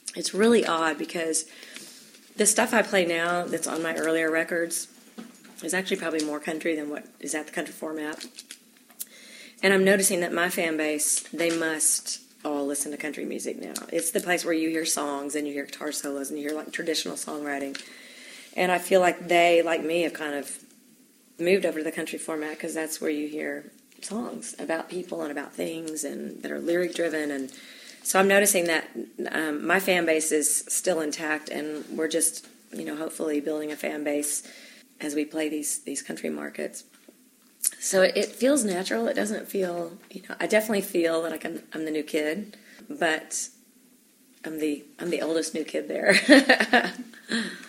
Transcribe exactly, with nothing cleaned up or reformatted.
it's really odd because the stuff I play now that's on my earlier records is actually probably more country than what is at the country format. And I'm noticing that my fan base, they must all listen to country music now. It's the place where you hear songs and you hear guitar solos and you hear like traditional songwriting. And I feel like they, like me, have kind of moved over to the country format because that's where you hear songs about people and about things and that are lyric driven. And so I'm noticing that um, my fan base is still intact, and we're just, you know, hopefully building a fan base as we play these these country markets. So it, it feels natural. It doesn't feel, you know, I definitely feel that like I'm, I'm the new kid, but I'm the I'm the oldest new kid there.